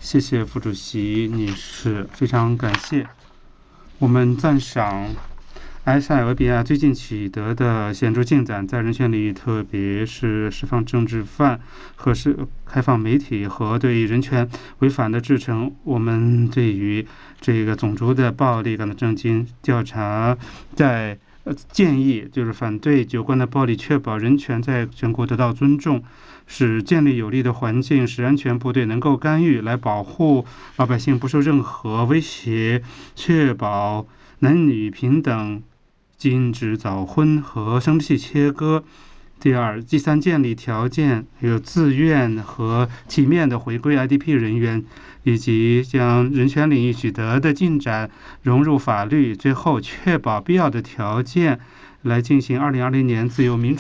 谢谢副主席，你是非常感谢。我们赞赏埃塞俄比亚最近取得的显著进展，在人权领域，特别是释放政治犯和开放媒体和对人权违反的制裁。我们对于这个种族的暴力感到震惊。调查在建议就是反对有关的暴力，确保人权在全国得到尊重，使建立有利的环境，使安全部队能够干预来保护老百姓不受任何威胁，确保男女平等，禁止早婚和生殖器切割。第三，建立条件，有自愿和体面的回归 IDP 人员，以及将人权领域取得的进展融入法律。最后，确保必要的条件来进行2020年自由民主